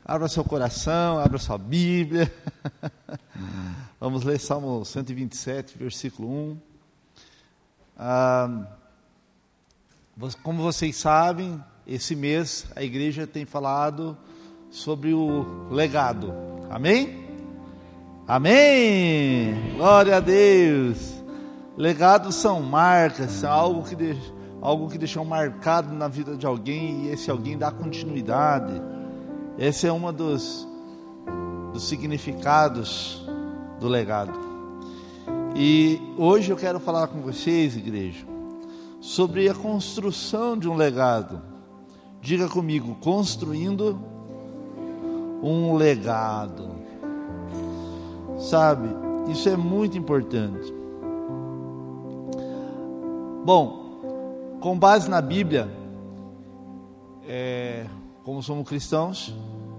Abra seu coração, abra sua Bíblia. Vamos ler Salmo 127, versículo 1. Como vocês sabem, esse mês a igreja tem falado sobre o legado. Amém? Amém! Glória a Deus! Legados são marcas, são algo que deixou marcado na vida de alguém, e esse alguém dá continuidade. Esse é um dos significados do legado. E hoje eu quero falar com vocês, igreja, sobre a construção de um legado. Diga comigo, construindo um legado. Sabe, isso é muito importante. Bom, com base na Bíblia, como somos cristãos,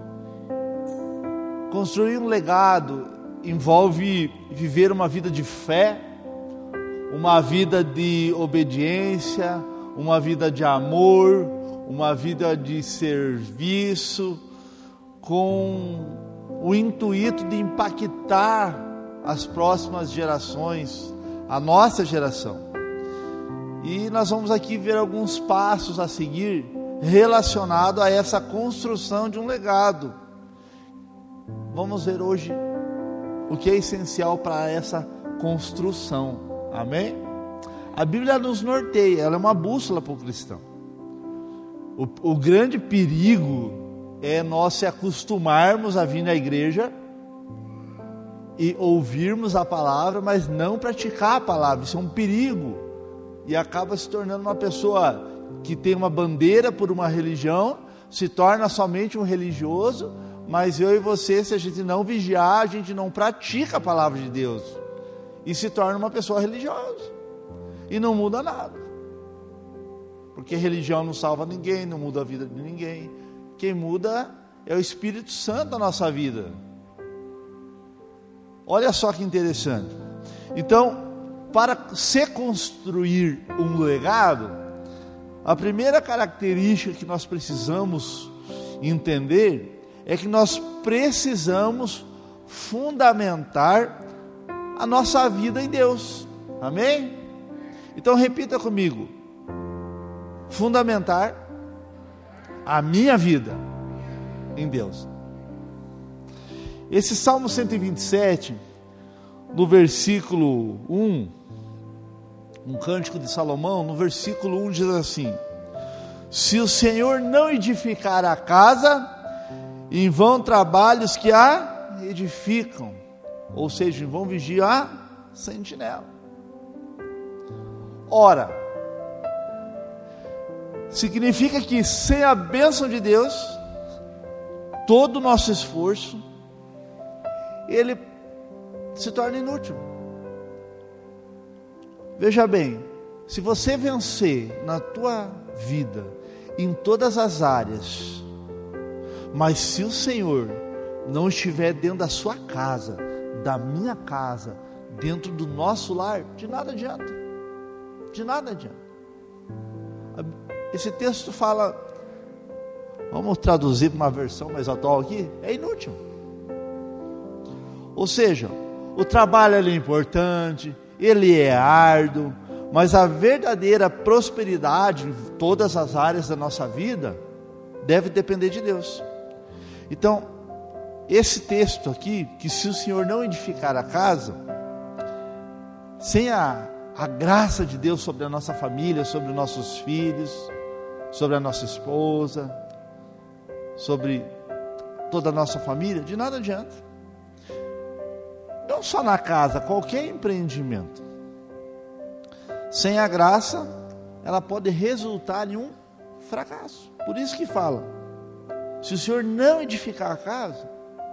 construir um legado envolve viver uma vida de fé, uma vida de obediência, uma vida de amor, uma vida de serviço, com o intuito de impactar as próximas gerações, a nossa geração. E nós vamos aqui ver alguns passos a seguir relacionado a essa construção de um legado. Vamos ver hoje o que é essencial para essa construção. Amém? A Bíblia nos norteia, ela é uma bússola para o cristão. O grande perigo é nós se acostumarmos a vir na igreja e ouvirmos a palavra, mas não praticar a palavra. Isso é um perigo. E acaba se tornando uma pessoa que tem uma bandeira por uma religião, se torna somente um religioso, mas eu e você, se a gente não vigiar, a gente não pratica a palavra de Deus, e se torna uma pessoa religiosa, e não muda nada, porque religião não salva ninguém, não muda a vida de ninguém. Quem muda é o Espírito Santo na nossa vida. Olha só que interessante. Então, para se construir um legado, a primeira característica que nós precisamos entender é que nós precisamos fundamentar a nossa vida em Deus. Amém? Então repita comigo: fundamentar a minha vida em Deus. Esse Salmo 127, no versículo 1, um cântico de Salomão, no versículo 1 diz assim: se o Senhor não edificar a casa, em vão trabalhos que a edificam, ou seja, em vão vigia a sentinela. Ora, significa que sem a bênção de Deus, todo o nosso esforço, ele se torna inútil. Veja bem, se você vencer na tua vida, em todas as áreas, mas se o Senhor não estiver dentro da sua casa, da minha casa, dentro do nosso lar, de nada adianta. De nada adianta. Esse texto fala, vamos traduzir para uma versão mais atual aqui, é inútil. Ou seja, o trabalho ele é importante, ele é árduo, mas a verdadeira prosperidade em todas as áreas da nossa vida deve depender de Deus. Então, esse texto aqui, que se o Senhor não edificar a casa, sem a graça de Deus sobre a nossa família, sobre os nossos filhos, sobre a nossa esposa, sobre toda a nossa família, de nada adianta. Não só na casa, qualquer empreendimento, sem a graça, ela pode resultar em um fracasso. Por isso que fala, se o Senhor não edificar a casa,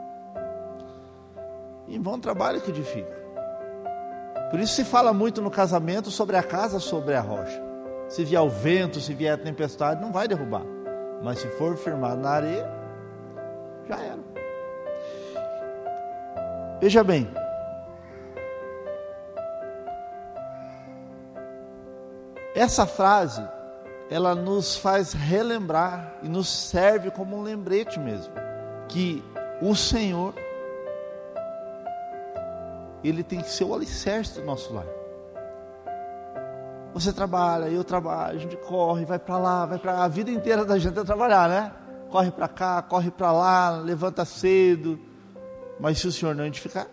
em vão trabalho que edifica. Por isso se fala muito no casamento sobre a casa, sobre a rocha. Se vier o vento, se vier a tempestade, não vai derrubar. Mas se for firmado na areia, já era. Veja bem, essa frase, ela nos faz relembrar e nos serve como um lembrete mesmo, que o Senhor, Ele tem que ser o alicerce do nosso lar. Você trabalha, eu trabalho, a gente corre, vai para lá, vai para... A vida inteira da gente é trabalhar, né? Corre para cá, corre para lá, levanta cedo. Mas se o Senhor não edificar...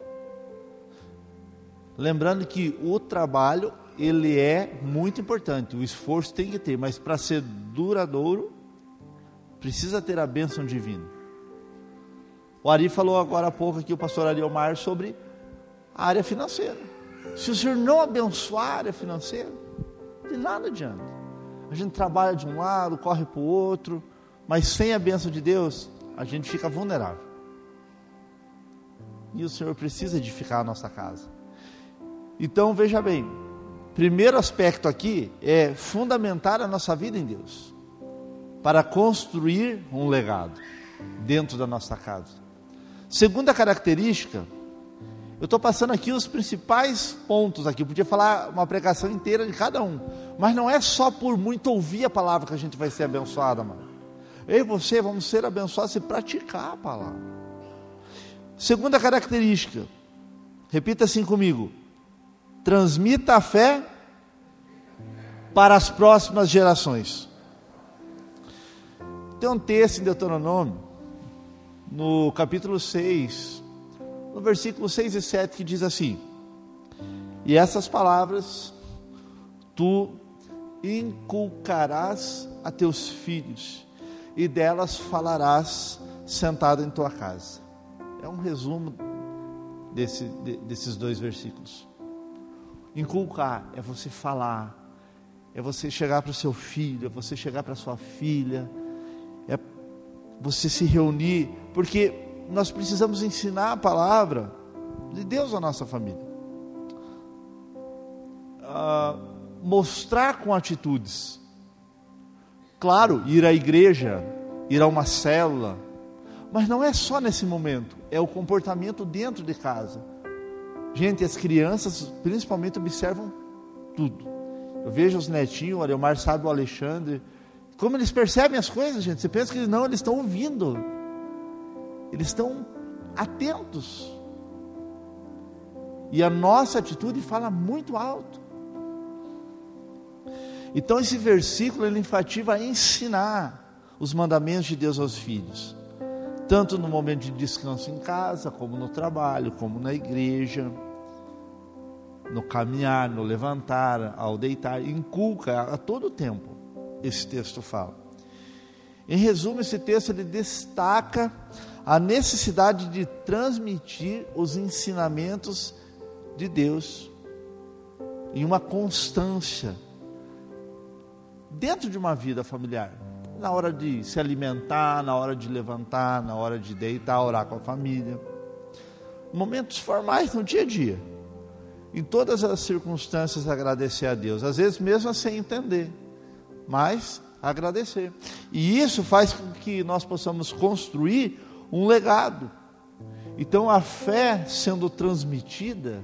Lembrando que o trabalho, ele é muito importante, o esforço tem que ter, mas para ser duradouro, precisa ter a bênção divina. O Ari falou agora há pouco aqui, o pastor Ari Omar, sobre a área financeira. Se o Senhor não abençoar a área financeira, de nada adianta. A gente trabalha de um lado, corre para o outro, mas sem a bênção de Deus, a gente fica vulnerável. E o Senhor precisa edificar a nossa casa. Então, veja bem, primeiro aspecto aqui é fundamentar a nossa vida em Deus, para construir um legado dentro da nossa casa. Segunda característica, eu estou passando aqui os principais pontos aqui, eu podia falar uma pregação inteira de cada um, mas não é só por muito ouvir a palavra que a gente vai ser abençoado, mano. Eu e você vamos ser abençoados se praticar a palavra. Segunda característica, repita assim comigo: transmita a fé para as próximas gerações. Tem um texto em Deuteronômio, no capítulo 6, no versículo 6 e 7, que diz assim: e essas palavras tu inculcarás a teus filhos, e delas falarás sentado em tua casa. É um resumo desses dois versículos. Inculcar é você falar, é você chegar para o seu filho, é você chegar para a sua filha, é você se reunir, porque nós precisamos ensinar a palavra de Deus à nossa família. Mostrar com atitudes. Claro, ir à igreja, ir a uma célula, mas não é só nesse momento, é o comportamento dentro de casa. Gente, as crianças principalmente observam tudo. Eu vejo os netinhos, o Ariomar sabe, o Alexandre, como eles percebem as coisas, gente. Você pensa que não, eles estão ouvindo, eles estão atentos, e a nossa atitude fala muito alto. Então esse versículo, ele enfatiza a ensinar os mandamentos de Deus aos filhos, tanto no momento de descanso em casa, como no trabalho, como na igreja, no caminhar, no levantar, ao deitar. Inculca a todo tempo, esse texto fala. Em resumo, esse texto ele destaca a necessidade de transmitir os ensinamentos de Deus em uma constância dentro de uma vida familiar. Na hora de se alimentar, na hora de levantar, na hora de deitar, orar com a família. Momentos formais no dia a dia. Em todas as circunstâncias, agradecer a Deus. Às vezes mesmo sem entender, mas agradecer. E isso faz com que nós possamos construir um legado. Então a fé sendo transmitida,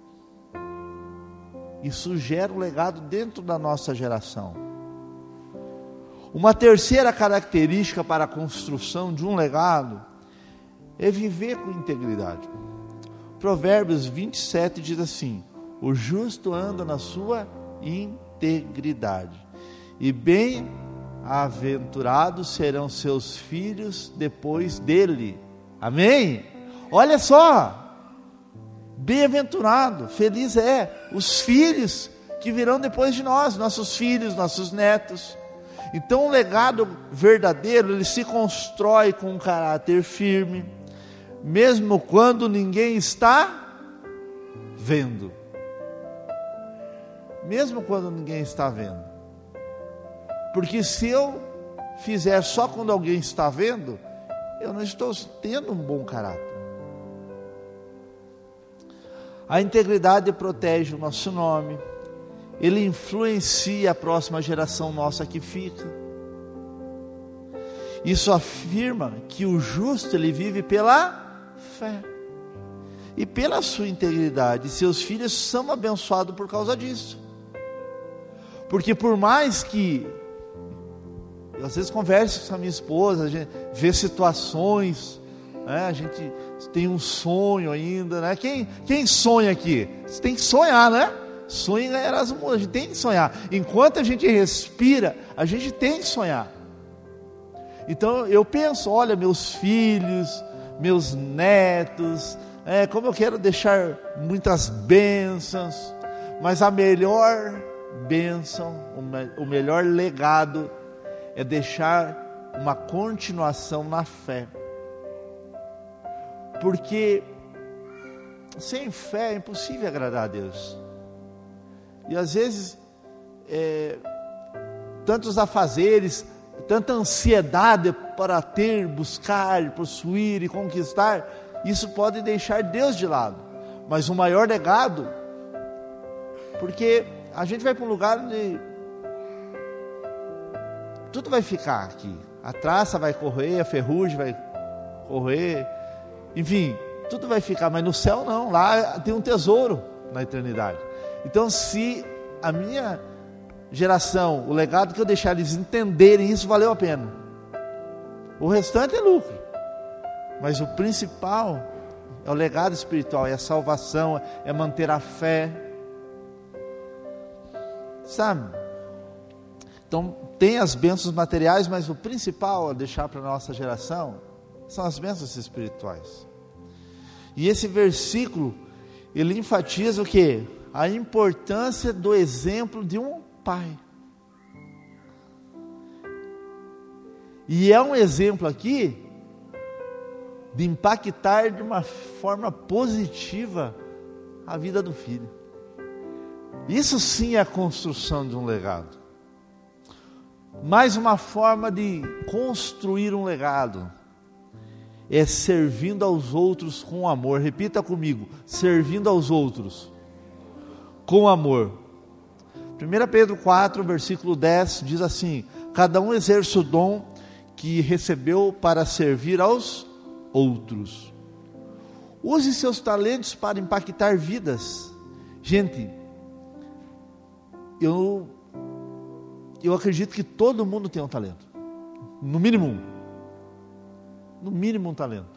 isso gera um legado dentro da nossa geração. Uma terceira característica para a construção de um legado é viver com integridade. Provérbios 27 diz assim: o justo anda na sua integridade, e bem-aventurados serão seus filhos depois dele. Amém? Olha só, bem-aventurado, feliz é os filhos que virão depois de nós, nossos filhos, nossos netos. Então o legado verdadeiro, ele se constrói com um caráter firme, mesmo quando ninguém está vendo. Mesmo quando ninguém está vendo. Porque se eu fizer só quando alguém está vendo, eu não estou tendo um bom caráter. A integridade protege o nosso nome. Ele influencia a próxima geração nossa que fica. Isso afirma que o justo, ele vive pela fé e pela sua integridade. Seus filhos são abençoados por causa disso. Porque por mais que Eu às vezes converso com a minha esposa, a gente vê situações, né? A gente tem um sonho ainda, né? Quem sonha aqui? Você tem que sonhar, né? Sonho em ganhar as mudas, a gente tem que sonhar. Enquanto a gente respira, a gente tem que sonhar. Então eu penso, olha, meus filhos, meus netos, como eu quero deixar muitas bênçãos, mas a melhor bênção, o melhor legado é deixar uma continuação na fé. Porque sem fé é impossível agradar a Deus. E às vezes, tantos afazeres, tanta ansiedade para ter, buscar, possuir e conquistar, isso pode deixar Deus de lado. Mas o maior legado, porque a gente vai para um lugar onde tudo vai ficar aqui. A traça vai correr, a ferrugem vai correr, enfim, tudo vai ficar, mas no céu não, lá tem um tesouro na eternidade. Então, se a minha geração, o legado que eu deixar eles entenderem isso, valeu a pena. O restante é lucro, mas o principal é o legado espiritual, é a salvação, é manter a fé, sabe? Então tem as bênçãos materiais, mas o principal a deixar para a nossa geração são as bênçãos espirituais. E esse versículo, ele enfatiza o quê? A importância do exemplo de um pai. E é um exemplo aqui de impactar de uma forma positiva a vida do filho. Isso sim é a construção de um legado. Mais uma forma de construir um legado é servindo aos outros com amor. Repita comigo: servindo aos outros com amor. 1 Pedro 4, versículo 10 diz assim: cada um exerce o dom que recebeu para servir aos outros. Use seus talentos para impactar vidas. Gente, eu acredito que todo mundo tem um talento, no mínimo um talento.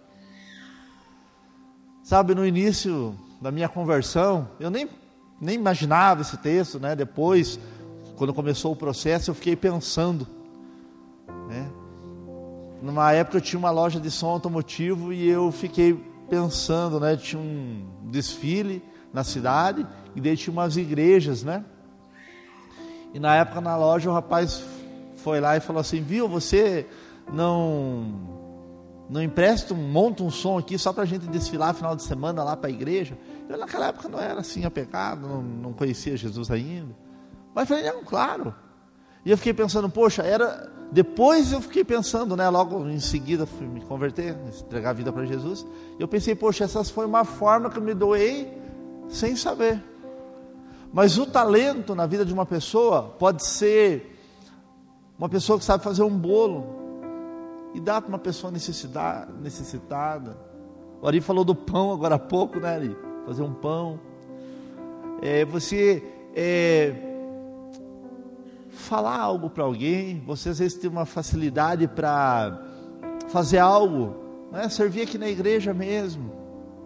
Sabe, no início da minha conversão, eu nem imaginava esse texto, né? Depois, quando começou o processo, eu fiquei pensando, né? Numa época eu tinha uma loja de som automotivo e eu fiquei pensando, né? Tinha um desfile na cidade e daí tinha umas igrejas, né? E na época na loja o rapaz foi lá e falou assim: viu, você não empresta, monta um som aqui só para a gente desfilar final de semana lá para a igreja? Eu naquela época não era assim apegado, não conhecia Jesus ainda, mas falei, não, claro. E eu fiquei pensando, poxa, depois eu fiquei pensando, né, logo em seguida fui me converter, entregar a vida para Jesus, eu pensei, poxa, essa foi uma forma que eu me doei sem saber. Mas o talento na vida de uma pessoa pode ser uma pessoa que sabe fazer um bolo e dá para uma pessoa necessitada. O Ari falou do pão agora há pouco, né, Ari? Fazer um pão. Você falar algo para alguém. Você às vezes tem uma facilidade para fazer algo, né? Servir aqui na igreja mesmo.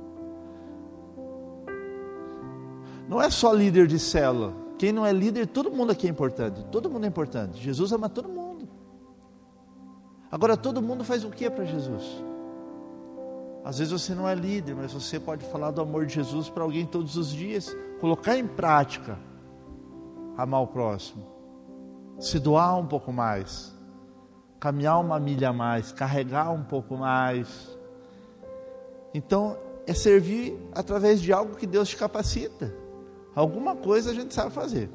Não é só líder de célula. Quem não é líder, todo mundo aqui é importante. Todo mundo é importante. Jesus ama todo mundo. Agora, todo mundo faz o que para Jesus? Às vezes você não é líder, mas você pode falar do amor de Jesus para alguém todos os dias. Colocar em prática. Amar o próximo. Se doar um pouco mais. Caminhar uma milha a mais. Carregar um pouco mais. Então, é servir através de algo que Deus te capacita. Alguma coisa a gente sabe fazer.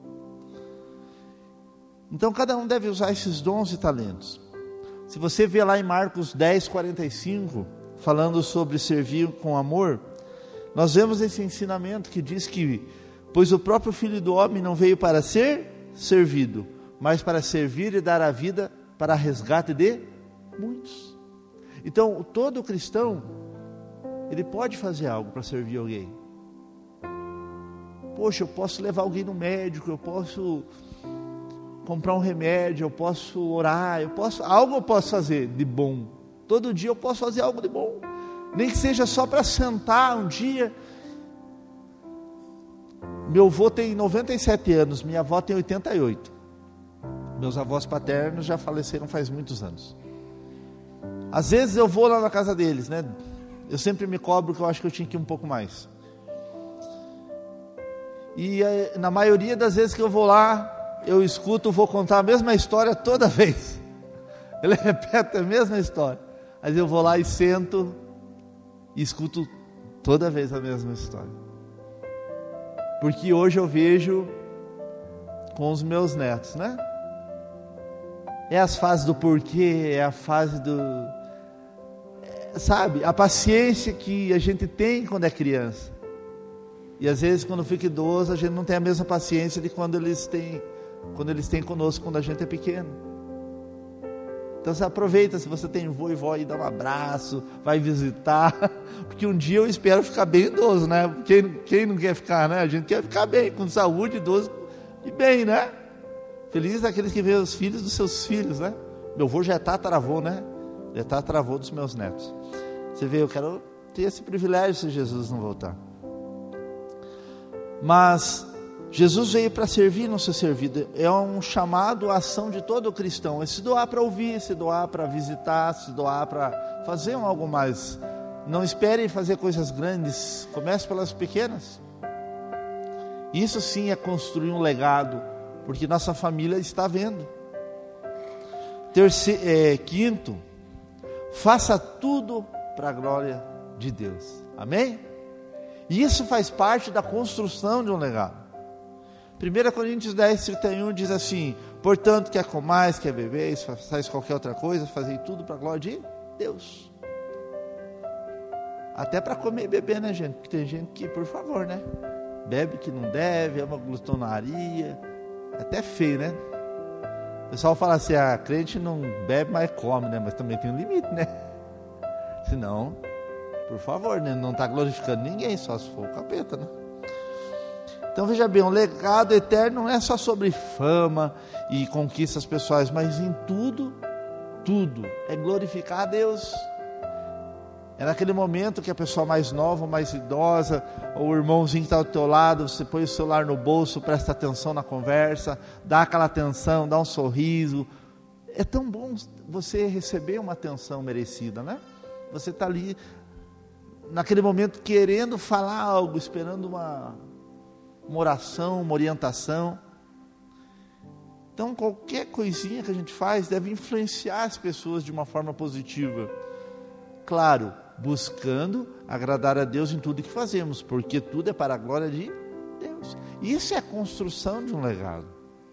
Então cada um deve usar esses dons e talentos. Se você vê lá em Marcos 10, 45, falando sobre servir com amor, nós vemos esse ensinamento que diz que, pois o próprio Filho do Homem não veio para ser servido, mas para servir e dar a vida para resgate de muitos. Então todo cristão, ele pode fazer algo para servir alguém. Poxa, eu posso levar alguém no médico, eu posso comprar um remédio, eu posso orar, algo eu posso fazer de bom. Todo dia eu posso fazer algo de bom, nem que seja só para sentar um dia. Meu avô tem 97 anos, minha avó tem 88. Meus avós paternos já faleceram faz muitos anos. Às vezes eu vou lá na casa deles, né? Eu sempre me cobro que eu acho que eu tinha que ir um pouco mais. E na maioria das vezes que eu vou lá, eu escuto, vou contar a mesma história toda vez. Ele repete a mesma história. Mas eu vou lá e sento e escuto toda vez a mesma história. Porque hoje eu vejo com os meus netos, né? É as fases do porquê, é a fase do... sabe, a paciência que a gente tem quando é criança. E às vezes quando fica idoso, a gente não tem a mesma paciência de quando eles têm conosco, quando a gente é pequeno. Então você aproveita, se você tem vô e vó, e dá um abraço, vai visitar, porque um dia eu espero ficar bem idoso, né? Quem não quer ficar, né? A gente quer ficar bem, com saúde, idoso e bem, né? Feliz daqueles que veem os filhos dos seus filhos, né? Meu avô já é tataravô, né? Já é tataravô dos meus netos. Você vê, eu quero ter esse privilégio se Jesus não voltar. Mas Jesus veio para servir, não ser servido. É um chamado à ação de todo cristão. É se doar para ouvir, se doar para visitar, se doar para fazer algo mais. Não espere fazer coisas grandes. Comece pelas pequenas. Isso sim é construir um legado, porque nossa família está vendo. Quinto, faça tudo para a glória de Deus. Amém? E isso faz parte da construção de um legado. 1 Coríntios 10, 31 diz assim: portanto, quer comais, quer bebeis, façais qualquer outra coisa, fazei tudo para a glória de Deus. Até para comer e beber, né, gente? Porque tem gente que, por favor, né? Bebe que não deve, é uma glutonaria. É até feio, né? O pessoal fala assim: a crente não bebe, mas come, né? Mas também tem um limite, né? Senão, por favor, né? Não está glorificando ninguém, só se for o capeta, né? Então veja bem, um legado eterno não é só sobre fama e conquistas pessoais, mas em tudo é glorificar a Deus. É naquele momento que a pessoa mais nova, mais idosa, ou o irmãozinho que está ao teu lado, você põe o celular no bolso, presta atenção na conversa, dá aquela atenção, dá um sorriso. É tão bom você receber uma atenção merecida, né? Você está ali, naquele momento, querendo falar algo, esperando uma oração, uma orientação. Então qualquer coisinha que a gente faz deve influenciar as pessoas de uma forma positiva. Claro, buscando agradar a Deus em tudo que fazemos, porque tudo é para a glória de Deus. Isso é a construção de um legado.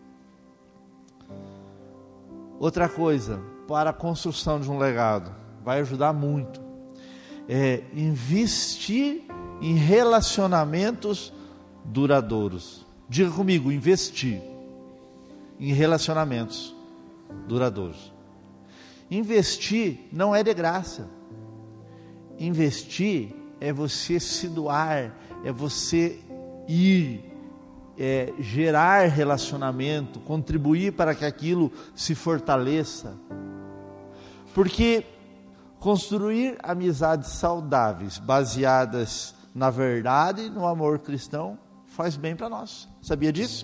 Outra coisa, para a construção de um legado, vai ajudar muito, é investir em relacionamentos duradouros. Diga comigo, investir em relacionamentos duradouros. Investir não é de graça. Investir é você se doar, é você ir, gerar relacionamento, contribuir para que aquilo se fortaleça. Porque construir amizades saudáveis, baseadas na verdade e no amor cristão, faz bem para nós. Sabia disso?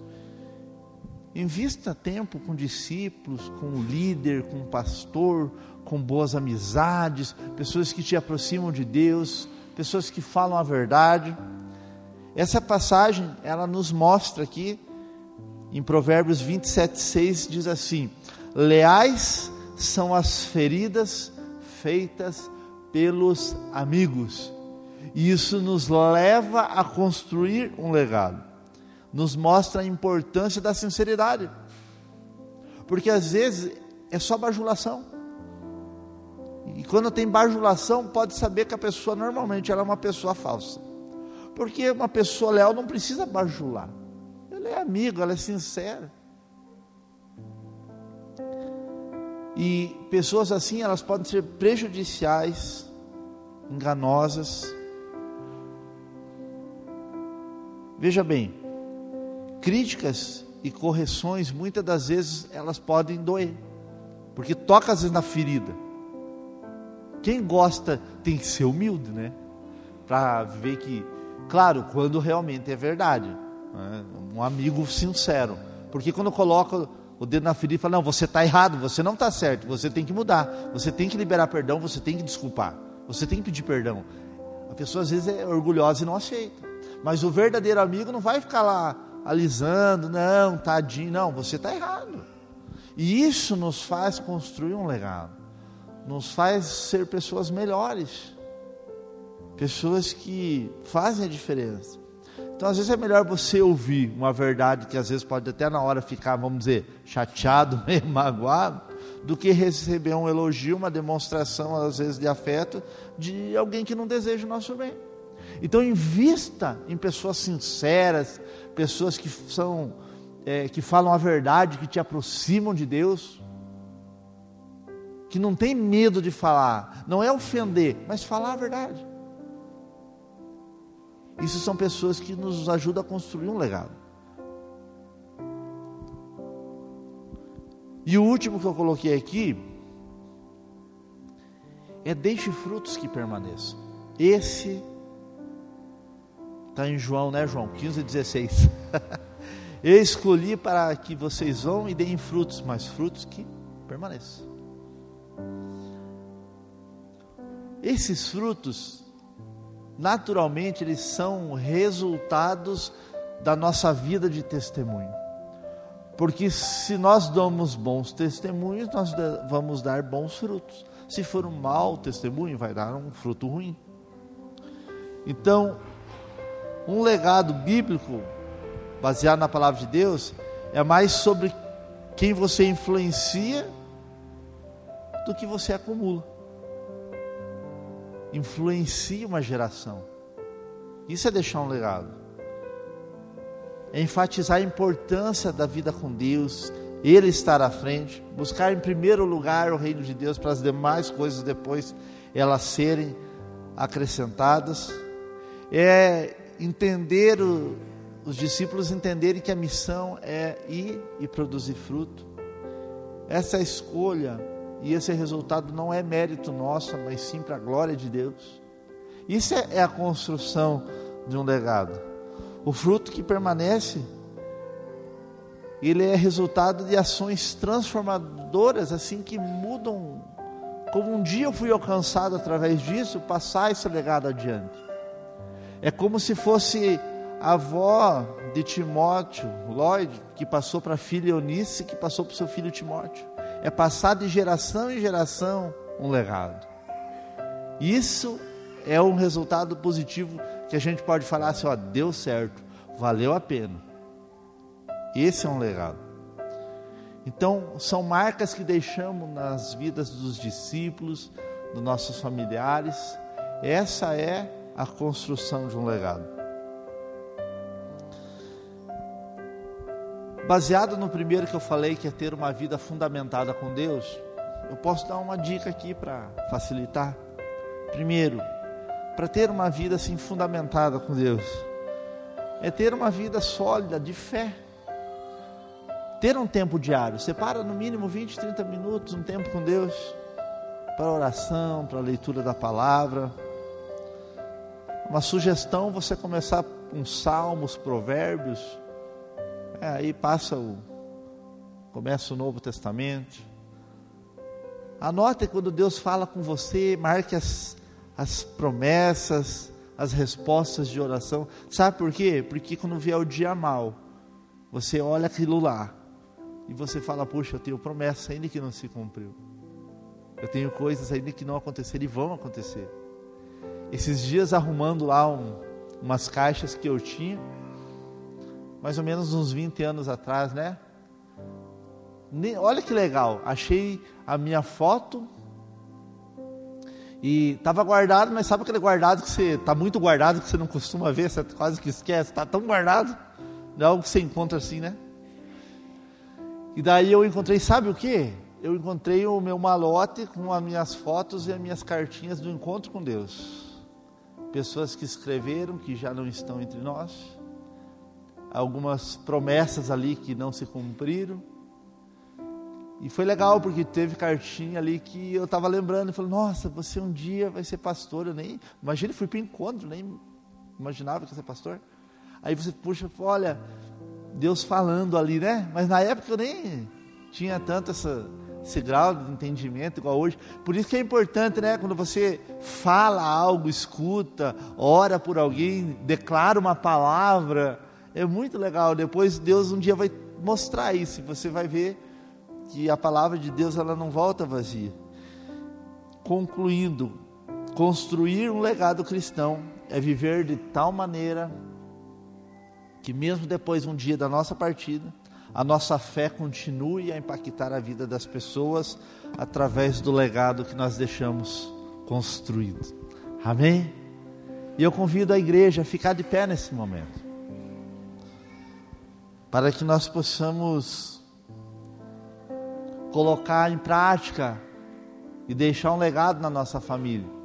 Invista tempo com discípulos, com o líder, com o pastor, com boas amizades, pessoas que te aproximam de Deus, pessoas que falam a verdade. Essa passagem, ela nos mostra aqui, em Provérbios 27:6, diz assim: leais são as feridas feitas pelos amigos. E isso nos leva a construir um legado. Nos mostra a importância da sinceridade. Porque às vezes é só bajulação. E quando tem bajulação, pode saber que a pessoa normalmente ela é uma pessoa falsa. Porque uma pessoa leal não precisa bajular. Ela é amiga, ela é sincera. E pessoas assim, elas podem ser prejudiciais, enganosas. Veja bem, críticas e correções, muitas das vezes, elas podem doer, porque toca às vezes na ferida. Quem gosta tem que ser humilde, né? Para ver que, claro, quando realmente é verdade, né? Um amigo sincero, porque quando coloca o dedo na ferida e fala, não, você está errado, você não está certo, você tem que mudar, você tem que liberar perdão, você tem que desculpar, você tem que pedir perdão. A pessoa às vezes é orgulhosa e não aceita, mas o verdadeiro amigo não vai ficar lá alisando, não, tadinho, não, você está errado. E isso nos faz construir um legado, nos faz ser pessoas melhores, pessoas que fazem a diferença. Então às vezes é melhor você ouvir uma verdade que às vezes pode até na hora ficar, vamos dizer, chateado, meio magoado, do que receber um elogio, uma demonstração às vezes de afeto de alguém que não deseja o nosso bem. Então invista em pessoas sinceras, pessoas que que falam a verdade, que te aproximam de Deus, que não tem medo de falar, não é ofender, mas falar a verdade. Isso são pessoas que nos ajudam a construir um legado. E o último que eu coloquei aqui é deixe frutos que permaneçam. Esse está em João, né, João? 15:16. Eu escolhi para que vocês vão e deem frutos, mas frutos que permaneçam. Esses frutos, naturalmente, eles são resultados da nossa vida de testemunho. Porque se nós damos bons testemunhos, nós vamos dar bons frutos. Se for um mau testemunho, vai dar um fruto ruim. Então, um legado bíblico, baseado na palavra de Deus, é mais sobre quem você influencia do que você acumula. Influencia uma geração. Isso é deixar um legado. É enfatizar a importância da vida com Deus, Ele estar à frente, buscar em primeiro lugar o reino de Deus, para as demais coisas depois elas serem acrescentadas. É entender, os discípulos entenderem que a missão é ir e produzir fruto. Essa escolha e esse resultado não é mérito nosso, mas sim para a glória de Deus. Isso é a construção de um legado. O fruto que permanece, ele é resultado de ações transformadoras, assim, que mudam. Como um dia eu fui alcançado através disso, passar esse legado adiante. É como se fosse a avó de Timóteo, Lloyd, que passou para a filha Eunice, que passou para o seu filho Timóteo. É passar de geração em geração um legado. Isso é um resultado positivo que a gente pode falar assim, ó, deu certo, valeu a pena. Esse é um legado. Então, são marcas que deixamos nas vidas dos discípulos, dos nossos familiares. Essa é a construção de um legado. Baseado no primeiro que eu falei, que é ter uma vida fundamentada com Deus, eu posso dar uma dica aqui para facilitar. Primeiro, para ter uma vida assim fundamentada com Deus, é ter uma vida sólida de fé. Ter um tempo diário, separa no mínimo 20, 30 minutos, um tempo com Deus, para oração, para a leitura da palavra. Uma sugestão, você começar com salmos, provérbios, aí começa o Novo Testamento. Anote quando Deus fala com você, marque as promessas, as respostas de oração. Sabe por quê? Porque quando vier o dia mau, você olha aquilo lá e você fala, puxa, eu tenho promessa ainda que não se cumpriu. Eu tenho coisas ainda que não aconteceram e vão acontecer. Esses dias arrumando lá umas caixas que eu tinha, mais ou menos uns 20 anos atrás, né? Olha que legal, achei a minha foto e estava guardado, mas sabe aquele guardado que você está muito guardado, que você não costuma ver, você quase que esquece, está tão guardado, é algo que você encontra assim, né? E daí eu encontrei, sabe o que? Eu encontrei o meu malote com as minhas fotos e as minhas cartinhas do encontro com Deus. Pessoas que escreveram, que já não estão entre nós. algumas promessas ali que não se cumpriram. E foi legal, porque teve cartinha ali que eu estava lembrando, e falei, nossa, você um dia vai ser pastor. Eu nem, imagina, fui para o encontro, nem imaginava que ia ser pastor. Aí você puxa, olha, Deus falando ali, né? Mas na época eu nem tinha tanto esse grau de entendimento igual hoje. Por isso que é importante, né? Quando você fala algo, escuta, ora por alguém, declara uma palavra, é muito legal. Depois Deus um dia vai mostrar isso, você vai ver que a palavra de Deus, ela não volta vazia. Concluindo, construir um legado cristão é viver de tal maneira que mesmo depois um dia da nossa partida, a nossa fé continue a impactar a vida das pessoas através do legado que nós deixamos construído. Amém? E eu convido a igreja a ficar de pé nesse momento, para que nós possamos colocar em prática e deixar um legado na nossa família.